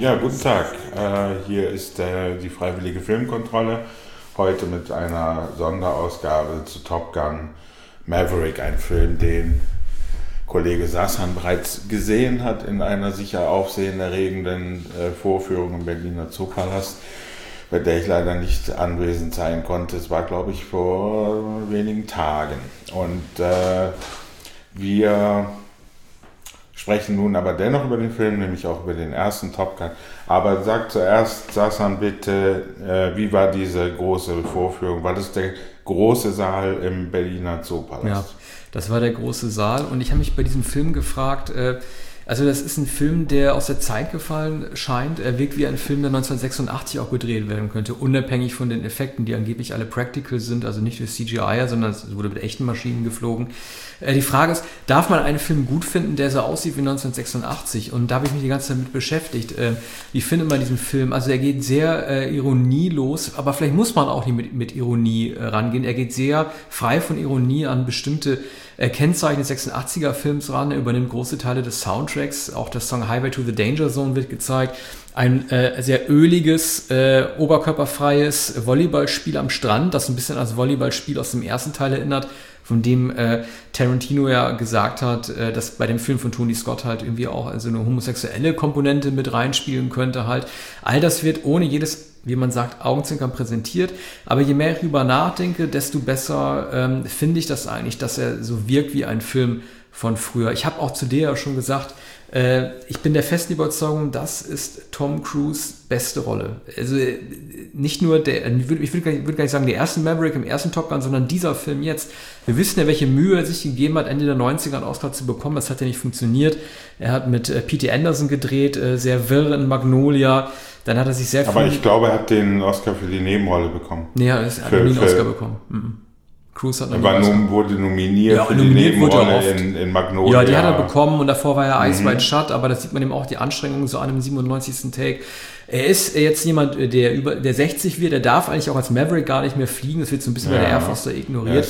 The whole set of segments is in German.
Ja, guten Tag. Hier ist die Freiwillige Filmkontrolle. Heute mit einer Sonderausgabe zu Top Gun Maverick, ein Film, den Kollege Sassan bereits gesehen hat in einer sicher aufsehenerregenden Vorführung im Berliner Zoopalast, bei der ich leider nicht anwesend sein konnte. Es war, glaube ich, vor wenigen Tagen. Und wir sprechen nun aber dennoch über den Film, nämlich auch über den ersten Top Gun. Aber sag zuerst, Sassan, bitte, wie war diese große Vorführung? War das der große Saal im Berliner Zoopalast? Ja, das war der große Saal und ich habe mich bei diesem Film gefragt, also das ist ein Film, der aus der Zeit gefallen scheint. Er wirkt wie ein Film, der 1986 auch gedreht werden könnte, unabhängig von den Effekten, die angeblich alle practical sind, also nicht durch CGI, sondern es wurde mit echten Maschinen geflogen. Die Frage ist, darf man einen Film gut finden, der so aussieht wie 1986? Und da habe ich mich die ganze Zeit mit beschäftigt. Wie findet man diesen Film? Also er geht sehr ironielos, aber vielleicht muss man auch nicht mit Ironie rangehen. Er geht sehr frei von Ironie an bestimmte Kennzeichen des 86er-Films ran. Er übernimmt große Teile des Soundtracks. Auch der Song Highway to the Danger Zone wird gezeigt. Ein sehr öliges, oberkörperfreies Volleyballspiel am Strand, das ein bisschen als Volleyballspiel aus dem ersten Teil erinnert, von dem Tarantino ja gesagt hat, dass bei dem Film von Tony Scott halt irgendwie auch also eine homosexuelle Komponente mit reinspielen könnte halt. All das wird ohne jedes, wie man sagt, Augenzwinkern präsentiert. Aber je mehr ich darüber nachdenke, desto besser finde ich das eigentlich, dass er so wirkt wie ein Film von früher. Ich habe auch zu dir ja schon gesagt, ich bin der festen Überzeugung, das ist Tom Cruise' beste Rolle. Also nicht nur ich würde gar nicht sagen, der erste Maverick im ersten Top Gun, sondern dieser Film jetzt. Wir wissen ja, welche Mühe er sich gegeben hat, Ende der 90er einen Oscar zu bekommen. Das hat ja nicht funktioniert. Er hat mit P.T. Anderson gedreht, sehr wirr in Magnolia. Dann hat er sich sehr Aber ich glaube, er hat den Oscar für die Nebenrolle bekommen. Nee, er hat nie einen Oscar bekommen. Cruise hat wurde nominiert für die Nebenrolle in Magnolia. Ja, die hat er bekommen und davor war er Ice White Shut, aber das sieht man eben auch die Anstrengungen so an dem 97. Take. Er ist jetzt jemand, der 60 wird, der darf eigentlich auch als Maverick gar nicht mehr fliegen, das wird so ein bisschen bei der Air Force da ignoriert.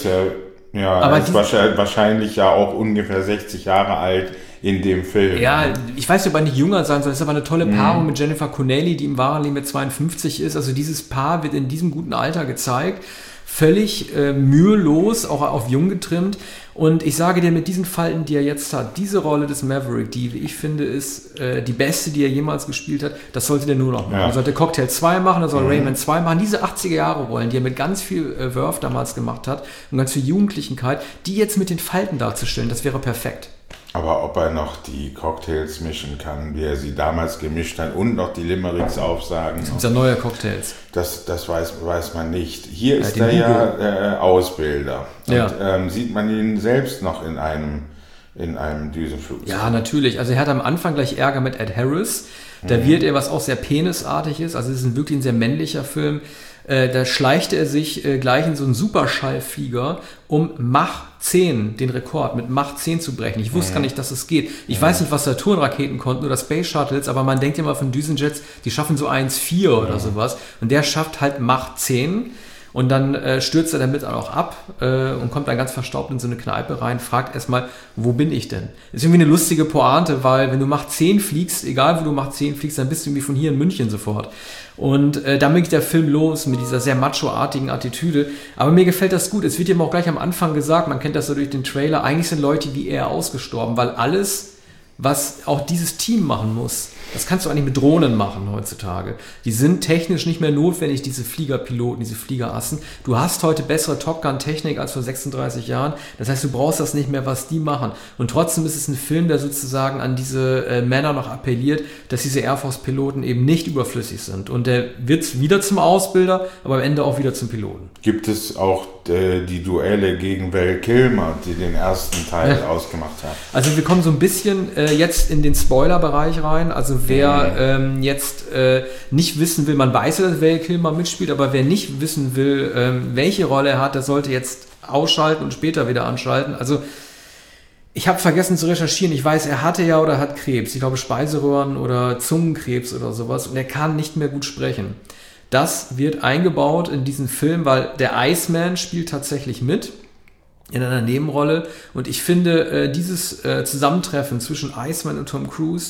Er ist wahrscheinlich ja auch ungefähr 60 Jahre alt in dem Film. Ja, ich weiß nicht, ob er nicht jünger sein soll. Das ist aber eine tolle Paarung mit Jennifer Connelly, die im wahren Leben mit 52 ist. Also dieses Paar wird in diesem guten Alter gezeigt. Völlig mühelos, auch auf jung getrimmt. Und ich sage dir, mit diesen Falten, die er jetzt hat, diese Rolle des Maverick, die, wie ich finde, ist die beste, die er jemals gespielt hat, das sollte der nur noch machen. Er sollte Cocktail 2 machen, er soll Rayman 2 machen. Diese 80er-Jahre-Rollen, die er mit ganz viel Verve damals gemacht hat und ganz viel Jugendlichenkeit, die jetzt mit den Falten darzustellen, das wäre perfekt. Aber ob er noch die Cocktails mischen kann, wie er sie damals gemischt hat und noch die Limericks aufsagen. Es gibt ja neue Cocktails. Das weiß man nicht. Hier ist er ja Ausbilder. Und sieht man ihn selbst noch in einem Düsenflugzeug? Ja, natürlich. Also er hat am Anfang gleich Ärger mit Ed Harris. Da wird er, was auch sehr penisartig ist. Also es ist wirklich ein sehr männlicher Film. Da schleicht er sich gleich in so einen Superschallflieger, um Mach 10, den Rekord mit Mach 10 zu brechen. Ich wusste gar nicht, dass es geht. Ich weiß nicht, was Saturn-Raketen konnten oder Space Shuttles, aber man denkt ja mal von Düsenjets, die schaffen so 1,4 oder sowas. Und der schafft halt Mach 10. Und dann stürzt er damit auch ab und kommt dann ganz verstaubt in so eine Kneipe rein, fragt erstmal, wo bin ich denn? Ist irgendwie eine lustige Pointe, weil wenn du Mach 10 fliegst, egal wo du Mach 10 fliegst, dann bist du irgendwie von hier in München sofort. Und dann geht der Film los mit dieser sehr macho-artigen Attitüde. Aber mir gefällt das gut. Es wird ihm auch gleich am Anfang gesagt, man kennt das so durch den Trailer, eigentlich sind Leute wie er ausgestorben, weil alles, was auch dieses Team machen muss, das kannst du eigentlich mit Drohnen machen heutzutage. Die sind technisch nicht mehr notwendig, diese Fliegerpiloten, diese Fliegerassen. Du hast heute bessere Top Gun-Technik als vor 36 Jahren. Das heißt, du brauchst das nicht mehr, was die machen. Und trotzdem ist es ein Film, der sozusagen an diese Männer noch appelliert, dass diese Air Force-Piloten eben nicht überflüssig sind. Und der wird wieder zum Ausbilder, aber am Ende auch wieder zum Piloten. Gibt es auch die Duelle gegen Val Kilmer, die den ersten Teil ausgemacht haben? Also wir kommen so ein bisschen jetzt in den Spoiler-Bereich rein. Also wer jetzt nicht wissen will, man weiß ja, dass Val Kilmer mitspielt, aber wer nicht wissen will, welche Rolle er hat, der sollte jetzt ausschalten und später wieder anschalten. Also ich habe vergessen zu recherchieren. Ich weiß, er hatte ja oder hat Krebs. Ich glaube Speiseröhren- oder Zungenkrebs oder sowas. Und er kann nicht mehr gut sprechen. Das wird eingebaut in diesen Film, weil der Iceman spielt tatsächlich mit in einer Nebenrolle. Und ich finde, dieses Zusammentreffen zwischen Iceman und Tom Cruise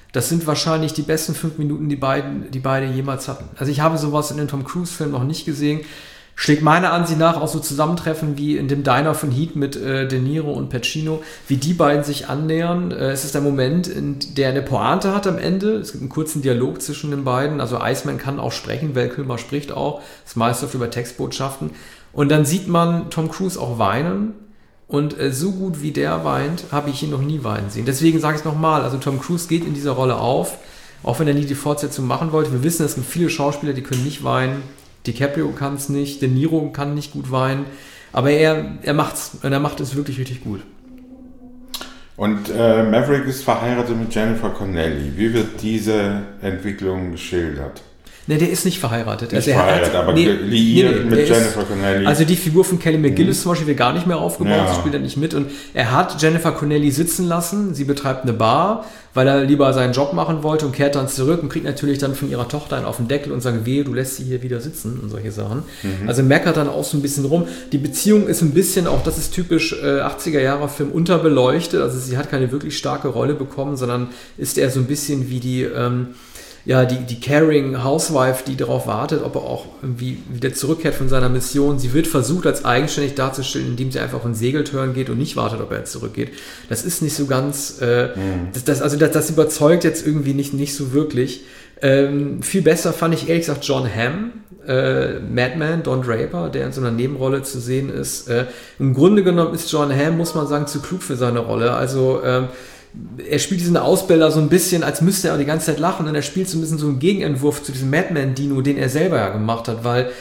Das sind wahrscheinlich die besten 5 Minuten, die beide jemals hatten. Also ich habe sowas in den Tom Cruise-Filmen noch nicht gesehen. Schlägt meiner Ansicht nach auch so Zusammentreffen wie in dem Diner von Heat mit De Niro und Pacino, wie die beiden sich annähern. Es ist der Moment, in der eine Pointe hat am Ende. Es gibt einen kurzen Dialog zwischen den beiden. Also Iceman kann auch sprechen, Val Kilmer spricht auch. Das meiste oft über Textbotschaften. Und dann sieht man Tom Cruise auch weinen. Und so gut wie der weint, habe ich ihn noch nie weinen sehen. Deswegen sage ich es nochmal, also Tom Cruise geht in dieser Rolle auf, auch wenn er nie die Fortsetzung machen wollte. Wir wissen, es gibt viele Schauspieler, die können nicht weinen. DiCaprio kann es nicht, De Niro kann nicht gut weinen, aber er macht's und er macht es wirklich richtig gut. Und Maverick ist verheiratet mit Jennifer Connelly. Wie wird diese Entwicklung geschildert? Ne, der ist nicht verheiratet. Nicht verheiratet, aber liiert mit Jennifer Connelly. Also die Figur von Kelly McGillis zum Beispiel wird gar nicht mehr aufgebaut, sie spielt er nicht mit. Und er hat Jennifer Connelly sitzen lassen, sie betreibt eine Bar, weil er lieber seinen Job machen wollte und kehrt dann zurück und kriegt natürlich dann von ihrer Tochter einen auf den Deckel und sagt, wehe, du lässt sie hier wieder sitzen und solche Sachen. Also meckert dann auch so ein bisschen rum. Die Beziehung ist ein bisschen, auch das ist typisch 80er-Jahre-Film, unterbeleuchtet. Also sie hat keine wirklich starke Rolle bekommen, sondern ist eher so ein bisschen wie die caring Housewife, die darauf wartet, ob er auch irgendwie wieder zurückkehrt von seiner Mission. Sie wird versucht, als eigenständig darzustellen, indem sie einfach auf einen Segeltörn geht und nicht wartet, ob er zurückgeht. Das ist nicht so ganz, das überzeugt jetzt irgendwie nicht so wirklich. Viel besser fand ich ehrlich gesagt John Hamm, Madman, Don Draper, der in so einer Nebenrolle zu sehen ist. Im Grunde genommen ist John Hamm, muss man sagen, zu klug für seine Rolle. Also, er spielt diesen Ausbilder so ein bisschen, als müsste er die ganze Zeit lachen, und er spielt so ein bisschen so einen Gegenentwurf zu diesem Madman-Dino, den er selber ja gemacht hat, weil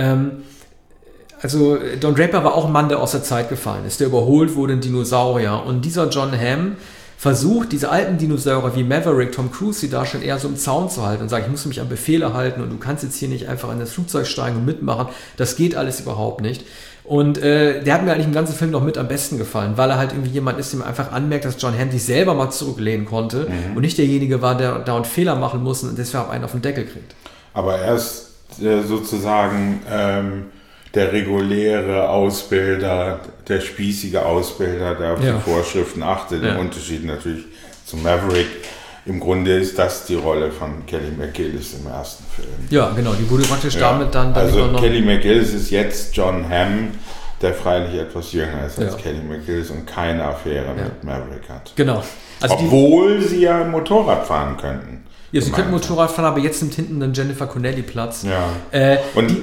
Don Draper war auch ein Mann, der aus der Zeit gefallen ist, der überholt wurde, ein Dinosaurier, und dieser John Hamm versucht, diese alten Dinosaurier wie Maverick, Tom Cruise, die darstellen, eher so im Zaun zu halten und sagt, ich muss mich an Befehle halten und du kannst jetzt hier nicht einfach in das Flugzeug steigen und mitmachen, das geht alles überhaupt nicht. Und der hat mir eigentlich im ganzen Film noch mit am besten gefallen, weil er halt irgendwie jemand ist, dem einfach anmerkt, dass John Hamm sich selber mal zurücklehnen konnte und nicht derjenige war, der dauernd Fehler machen muss und deshalb einen auf den Deckel kriegt. Aber er ist sozusagen der reguläre Ausbilder, der spießige Ausbilder, der auf die Vorschriften achtet, im Unterschied natürlich zu Maverick. Im Grunde ist das die Rolle von Kelly McGillis im ersten Film. Ja, genau, die wurde praktisch damit dann übernommen. Also Kelly McGillis ist jetzt John Hamm, der freilich etwas jünger ist als Kelly McGillis und keine Affäre mit Maverick hat. Genau. Also obwohl sie ja Motorrad fahren könnten. Ja, sie könnten Motorrad fahren, aber jetzt nimmt hinten dann Jennifer Connelly Platz. Ja.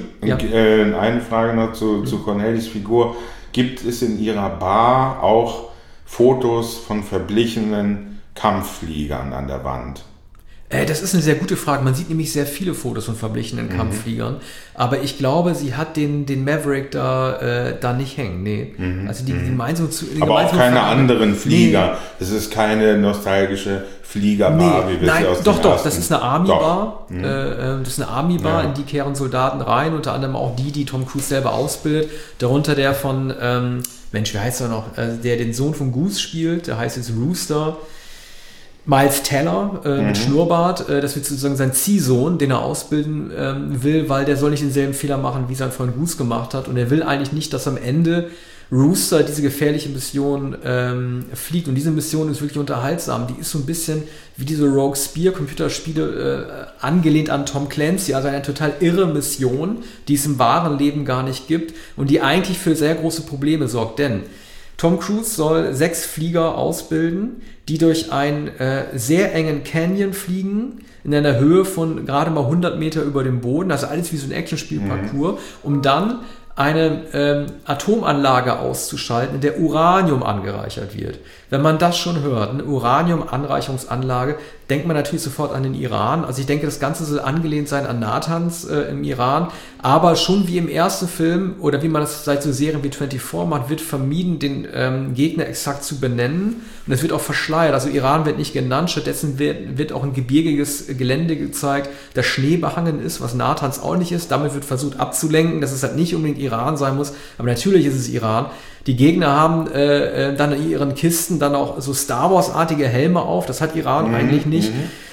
Eine Frage noch zu Connellys Figur. Gibt es in ihrer Bar auch Fotos von verblichenen Kampffliegern an der Wand? Das ist eine sehr gute Frage. Man sieht nämlich sehr viele Fotos von verblichenen Kampffliegern. Aber ich glaube, sie hat den Maverick da nicht hängen. Nee. Also die gemeinsam zu. Aber auch keine anderen Flieger. Es ist keine nostalgische Fliegerbar, wie wir sie aus dem Doch, das ist eine Army-Bar. Das ist eine Army-Bar, in die kehren Soldaten rein, unter anderem auch die Tom Cruise selber ausbildet. Darunter der von, wie heißt er noch? Der den Sohn von Goose spielt, der heißt jetzt Rooster. Miles Teller mit Schnurrbart, das wird sozusagen sein Ziehsohn, den er ausbilden will, weil der soll nicht denselben Fehler machen, wie sein Freund Goose gemacht hat, und er will eigentlich nicht, dass am Ende Rooster diese gefährliche Mission fliegt, und diese Mission ist wirklich unterhaltsam, die ist so ein bisschen wie diese Rogue Spear Computerspiele angelehnt an Tom Clancy, also eine total irre Mission, die es im wahren Leben gar nicht gibt und die eigentlich für sehr große Probleme sorgt, denn Tom Cruise soll 6 Flieger ausbilden, die durch einen sehr engen Canyon fliegen, in einer Höhe von gerade mal 100 Meter über dem Boden, also alles wie so ein Actionspielparcours, um dann eine Atomanlage auszuschalten, in der Uranium angereichert wird. Wenn man das schon hört, eine Uranium-Anreicherungsanlage, denkt man natürlich sofort an den Iran. Also ich denke, das Ganze soll angelehnt sein an Natanz im Iran, aber schon wie im ersten Film oder wie man das seit so Serien wie 24 macht, wird vermieden, den Gegner exakt zu benennen, und es wird auch verschleiert. Also Iran wird nicht genannt, stattdessen wird auch ein gebirgiges Gelände gezeigt, das schneebehangen ist, was Natanz auch nicht ist. Damit wird versucht abzulenken, dass es halt nicht unbedingt Iran sein muss, aber natürlich ist es Iran. Die Gegner haben dann in ihren Kisten dann auch so Star Wars-artige Helme auf. Das hat Iran eigentlich nicht.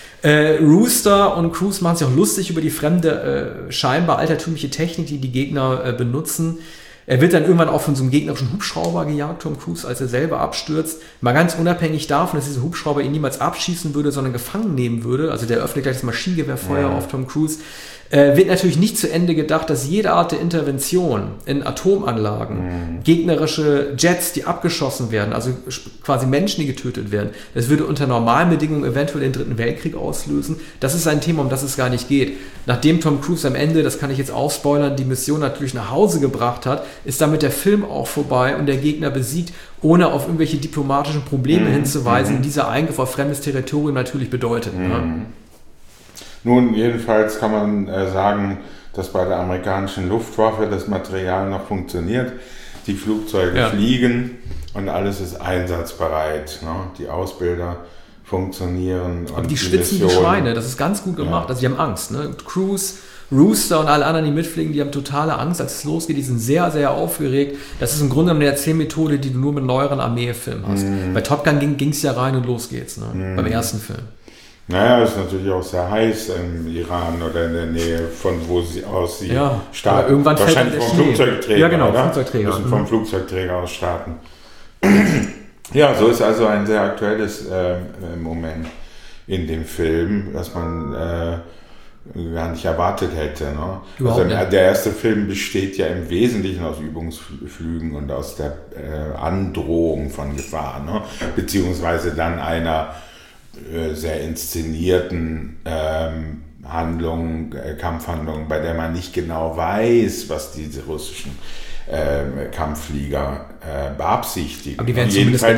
Rooster und Cruise machen sich auch lustig über die fremde, scheinbar altertümliche Technik, die die Gegner benutzen. Er wird dann irgendwann auch von so einem gegnerischen Hubschrauber gejagt, Tom Cruise, als er selber abstürzt. Mal ganz unabhängig davon, dass dieser Hubschrauber ihn niemals abschießen würde, sondern gefangen nehmen würde. Also der öffnet gleich das Maschinengewehrfeuer auf Tom Cruise. Wird natürlich nicht zu Ende gedacht, dass jede Art der Intervention in Atomanlagen, gegnerische Jets, die abgeschossen werden, also quasi Menschen, die getötet werden, das würde unter normalen Bedingungen eventuell den Dritten Weltkrieg auslösen. Das ist ein Thema, um das es gar nicht geht. Nachdem Tom Cruise am Ende, das kann ich jetzt auch spoilern, die Mission natürlich nach Hause gebracht hat, ist damit der Film auch vorbei und der Gegner besiegt, ohne auf irgendwelche diplomatischen Probleme hinzuweisen, die dieser Eingriff auf fremdes Territorium natürlich bedeutet. Ne? Nun, jedenfalls kann man sagen, dass bei der amerikanischen Luftwaffe das Material noch funktioniert. Die Flugzeuge fliegen und alles ist einsatzbereit. Ne? Die Ausbilder funktionieren. Aber die schwitzen wie Schweine, das ist ganz gut gemacht. Also die haben Angst. Ne? Cruise, Rooster und alle anderen, die mitfliegen, die haben totale Angst, als es losgeht. Die sind sehr, sehr aufgeregt. Das ist im Grunde eine Erzählmethode, die du nur mit neueren Armeefilmen hast. Bei Top Gun ging es ja rein und los geht's. Ne? Beim ersten Film. Naja, es ist natürlich auch sehr heiß im Iran oder in der Nähe, von wo sie aus starten. Irgendwann wahrscheinlich vom Flugzeugträger. Ja, genau, oder? Flugzeugträger. Müssen vom Flugzeugträger aus starten. Ja, so ist also ein sehr aktuelles Moment in dem Film, das man gar nicht erwartet hätte. Ne? Also der erste Film besteht ja im Wesentlichen aus Übungsflügen und aus der Androhung von Gefahr, ne? Beziehungsweise dann einer sehr inszenierten Kampfhandlungen, bei der man nicht genau weiß, was diese russischen Kampfflieger beabsichtigen. Aber die werden jedenfalls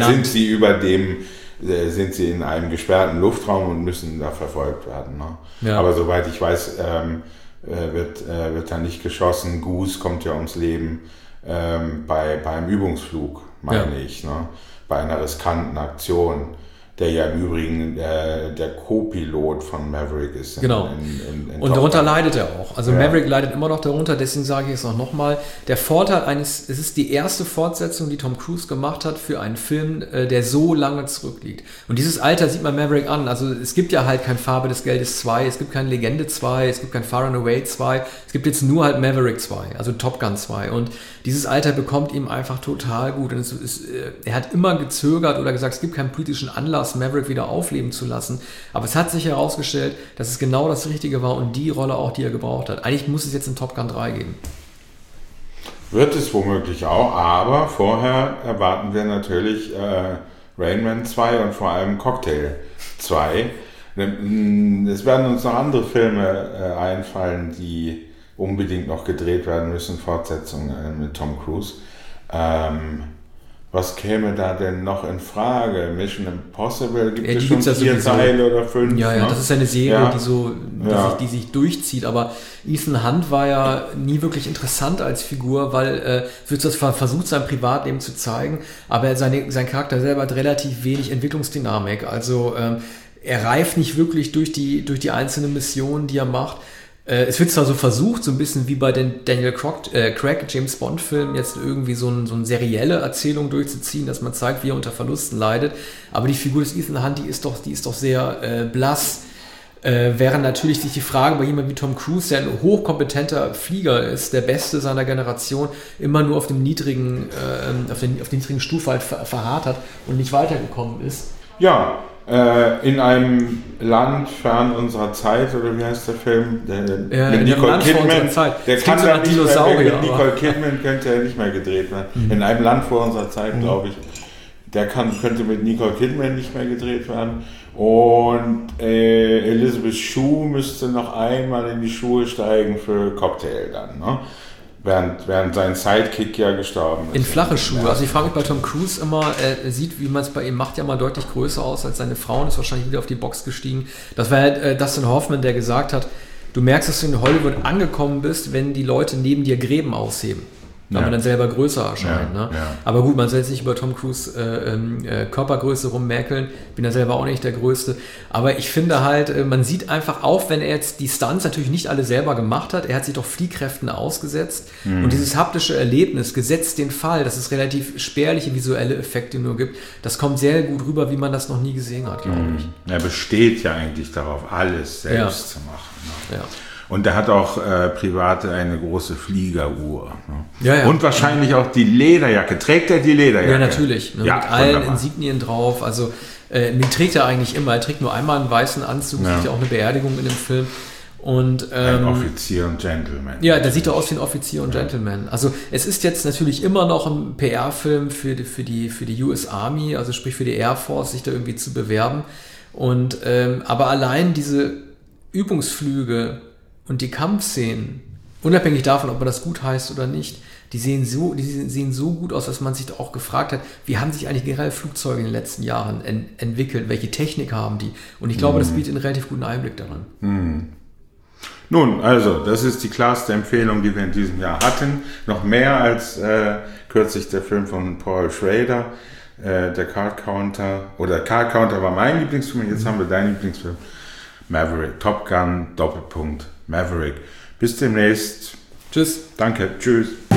sind sie in einem gesperrten Luftraum und müssen da verfolgt werden. Ne? Ja. Aber soweit ich weiß, wird da nicht geschossen. Goose kommt ja ums Leben beim Übungsflug, meine ich, ne? Bei einer riskanten Aktion. Der ja im Übrigen der Co-Pilot von Maverick ist. Genau. Und darunter leidet er auch. Also Maverick leidet immer noch darunter, deswegen sage ich es auch nochmal. Der Vorteil es ist die erste Fortsetzung, die Tom Cruise gemacht hat für einen Film, der so lange zurückliegt. Und dieses Alter sieht man Maverick an. Also es gibt ja halt kein Farbe des Geldes 2, es gibt kein Legende 2, es gibt kein Far and Away 2, es gibt jetzt nur halt Maverick 2, also Top Gun 2. Und dieses Alter bekommt ihm einfach total gut. Und er hat immer gezögert oder gesagt, es gibt keinen politischen Anlass, Maverick wieder aufleben zu lassen. Aber es hat sich herausgestellt, dass es genau das Richtige war und die Rolle auch, die er gebraucht hat. Eigentlich muss es jetzt in Top Gun 3 geben. Wird es womöglich auch, aber vorher erwarten wir natürlich Rain Man 2 und vor allem Cocktail 2. Es werden uns noch andere Filme einfallen, die unbedingt noch gedreht werden müssen, Fortsetzungen mit Tom Cruise. Was käme da denn noch in Frage? Mission Impossible, gibt es schon 4 Teile oder 5? Ja, ne? Das ist eine Serie, die sich durchzieht, aber Ethan Hunt war ja nie wirklich interessant als Figur, weil wird das versucht, sein Privatleben zu zeigen, aber sein Charakter selber hat relativ wenig Entwicklungsdynamik, also er reift nicht wirklich durch die einzelnen Missionen, die er macht. Es wird zwar so versucht, so ein bisschen wie bei den Daniel Craig James Bond Filmen jetzt irgendwie so eine serielle Erzählung durchzuziehen, dass man zeigt, wie er unter Verlusten leidet, aber die Figur des Ethan Hunt, die ist doch sehr blass, während natürlich sich die Frage bei jemandem wie Tom Cruise, der ein hochkompetenter Flieger ist, der Beste seiner Generation, immer nur auf der niedrigen Stufe halt verharrt hat und nicht weitergekommen ist. Ja, in einem Land fern unserer Zeit, oder wie heißt der Film? Mit Nicole Kidman. Der kann da nicht mehr, mit Nicole Kidman könnte er nicht mehr gedreht werden. In einem Land vor unserer Zeit, glaube ich. Könnte mit Nicole Kidman nicht mehr gedreht werden. Und Elizabeth Shue müsste noch einmal in die Schuhe steigen für Cocktail dann, ne? Während sein Sidekick ja gestorben ist. In flache Schuhe. Also ich frage mich bei Tom Cruise immer, er sieht, wie man es bei ihm macht, ja mal deutlich größer aus als seine Frau und ist wahrscheinlich wieder auf die Box gestiegen. Das war halt Dustin Hoffman, der gesagt hat, du merkst, dass du in Hollywood angekommen bist, wenn die Leute neben dir Gräben ausheben. Weil man dann selber größer erscheint. Ne? Ja. Aber gut, man soll jetzt nicht über Tom Cruise Körpergröße rummäkeln. Bin ja selber auch nicht der Größte. Aber ich finde halt, man sieht einfach auch, wenn er jetzt die Stunts natürlich nicht alle selber gemacht hat, er hat sich doch Fliehkräften ausgesetzt. Und dieses haptische Erlebnis, gesetzt den Fall, dass es relativ spärliche visuelle Effekte nur gibt, das kommt sehr gut rüber, wie man das noch nie gesehen hat, glaube ich. Er besteht ja eigentlich darauf, alles selbst zu machen. Ne? Ja. Und der hat auch privat eine große Fliegeruhr. Ne? Ja. Und wahrscheinlich auch die Lederjacke. Trägt er die Lederjacke? Ja, natürlich. Ne? Ja, mit allen wunderbar. Insignien drauf. Also, die trägt er eigentlich immer. Er trägt nur einmal einen weißen Anzug. Ja. Sieht ja auch eine Beerdigung in dem Film. Und, ein Offizier und Gentleman. Ja, der sieht doch aus wie ein Offizier und Gentleman. Also es ist jetzt natürlich immer noch ein PR-Film für die US Army, also sprich für die Air Force, sich da irgendwie zu bewerben. Und aber allein diese Übungsflüge und die Kampfszenen, unabhängig davon, ob man das gut heißt oder nicht, die sehen so gut aus, dass man sich da auch gefragt hat, wie haben sich eigentlich generell Flugzeuge in den letzten Jahren entwickelt, welche Technik haben die? Und ich glaube, das bietet einen relativ guten Einblick daran. Nun, also, das ist die klarste Empfehlung, die wir in diesem Jahr hatten. Noch mehr als kürzlich der Film von Paul Schrader, der Card Counter. Oder Card Counter war mein Lieblingsfilm, jetzt haben wir deinen Lieblingsfilm. Maverick, Top Gun, Doppelpunkt, Maverick. Bis demnächst. Tschüss. Danke, tschüss.